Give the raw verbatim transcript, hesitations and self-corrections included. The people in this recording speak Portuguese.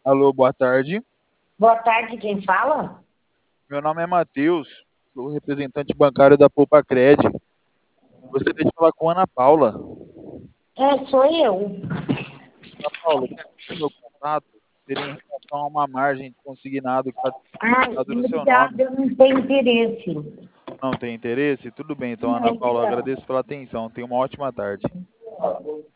Alô, boa tarde. Boa tarde, quem fala? Meu nome é Matheus, sou representante bancário da Poupa Cred. Gostaria de falar com a Ana Paula. É, sou eu. Ana Paula, o meu contato seria em relação a uma margem consignado que está Ai, depositada no seu nome. obrigada, eu não tenho interesse. Não tem interesse? Tudo bem, então, Não, Ana Paula, obrigada. agradeço pela atenção. Tenha uma ótima tarde.